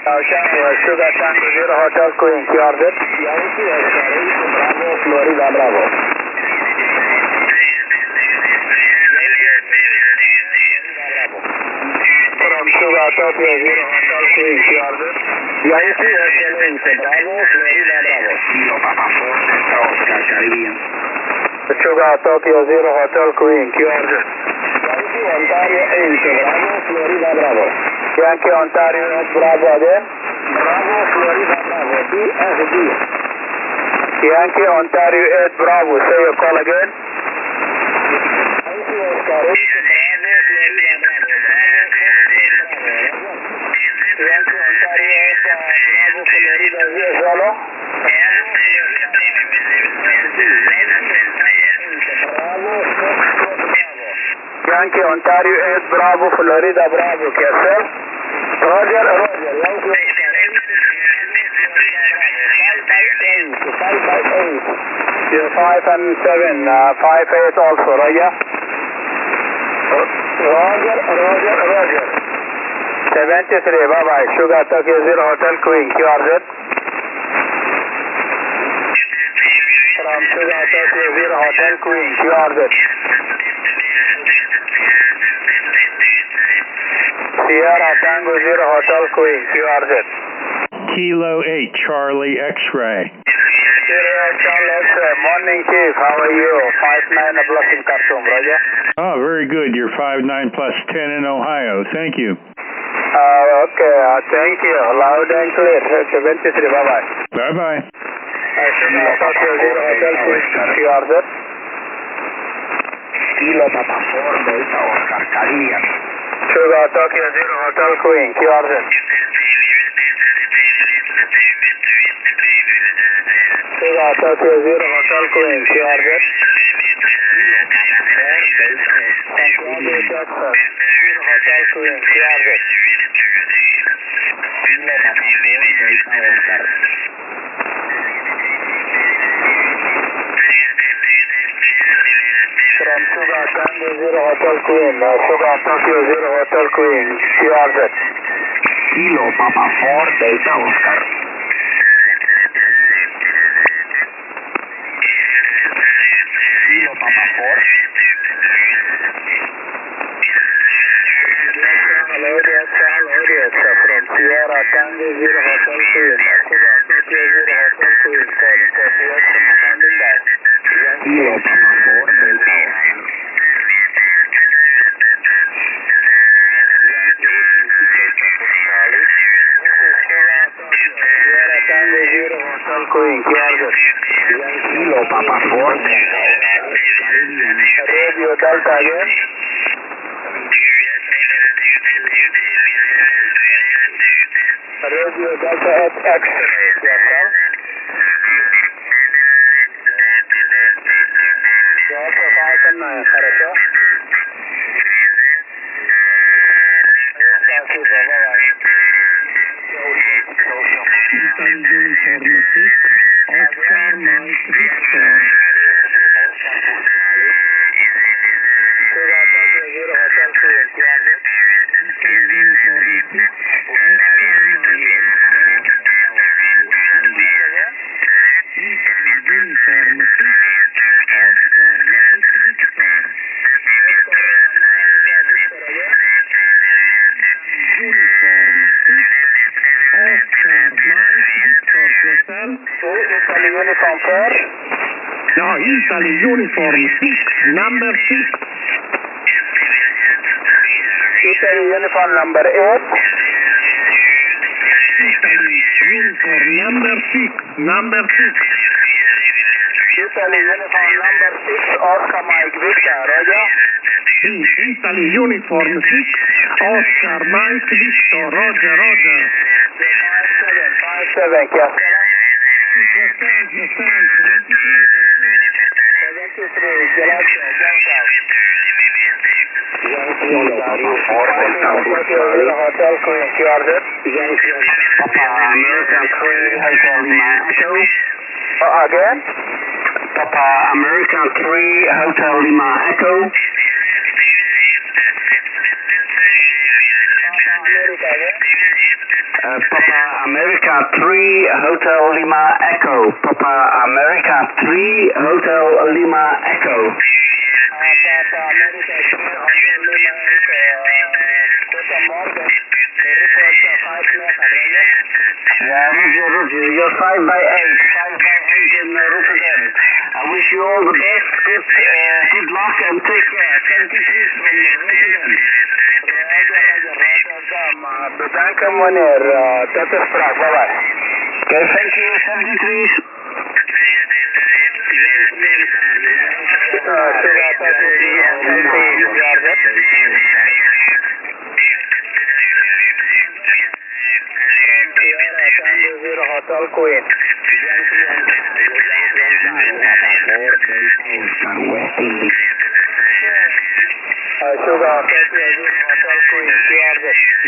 Sugar Tango Zero Hotel Queen, Jordan. Yankee Oscar 8, Bravo, Florida, Bravo. From Sugar Tokyo Zero Hotel Queen, Jordan. Yankee Oscar 8, Bravo, Florida, Bravo. Kilo Papa 4, Delta Oscar, Caribbean. Sugar Tokyo Zero Hotel Queen, Jordan. Yankee Ontario 8, Bravo, Florida, Bravo. Yankee Ontario 8, Bravo again. Bravo, Florida, Bravo. BSD. Yankee Ontario 8, Bravo. Say your call again. Yankee Oscar 8, Bravo, Florida, Bravo. Yankee Ontario 8, Bravo, Florida, Zero. Yankee Ontario 8, Bravo, Florida, Bravo. Yourself? Roger, Roger. Yankee Oscar 5 by 8. 5 and 7, 5-8 also, Roger. Roger. 73, bye-bye. Sugar Tokyo Zero Hotel Queen, QRZ. From Sugar Tokyo Zero Hotel Queen, QRZ. Sierra Tango Zero Hotel Queen, QRZ. Kilo 8, Charlie X-Ray. Charles, morning Chief, how are you? 5-9 Blessing Khartoum, Roger. Oh, very good. You're 5-9 plus 10 in Ohio. Thank you. Okay, thank you. Loud and clear. 73, bye-bye. Bye-bye. Tokyo Zero Hotel Queen, QRZ. Kilo Papa 4, Delta Oscar, Caribbean. Sugar Tokyo Zero Hotel Queen, QRZ. Sugar Tokyo Zero Hotel Queen, QRZ. Zero Hotel Queen, QRZ. From Sugar Tango Zero Hotel Queen, Sugar Tokyo Zero Hotel Queen, QRZ. Kilo Papa 4, Delta Oscar. Kilo Papa 4. From Sierra Tango Zero Hotel Queen, Sugar Tokyo Zero Hotel Queen, calling for Vietnam, standing by. Kilo Papa 4, Delta Oscar. Sierra Tango Zero Hotel Queen, QRZ. Kilo Papa 4, Delta Oscar, Caribbean. Radio Delta again. Radio Delta at X-ray, yourself. Delta 5 and 9, хорошо? Oscar Mike Victor. Sugar Tokyo Zero Hotel Queen, QRZ. Uniform 4. No, Italy Uniform 6, number 6. Italy Uniform number 8. Italy Uniform number 6, number 6. Italy Uniform number 6, Oscar Mike Victor, Roger. Italy Uniform 6, Oscar Mike Victor, Roger. 57, Chiappella. 73, Gelato, Gianca. Kilo Papa 4, Delta Oscar, Charlie. Hotel Queen, QRZ. Papa America 3, Hotel Lima Echo. Again? Papa America 3, Hotel Lima Echo. Papa America again? Papa America 3 Hotel Lima Echo. Papa America 3 Hotel Lima Echo. Papa America 3 Hotel Lima Echo. Goedemorgen. Report 5 Mega, Roger. Yeah, Roger. You're 5 by 8. 5 by 8 in Rotterdam. I wish you all the best. Good luck and take care. 73 from Rotterdam. Rotterdam. Bedanken meneer. Tot de spraak. Bye bye. Okay, thank you. 73. Hotel Queen. Sugar Hotel Queen.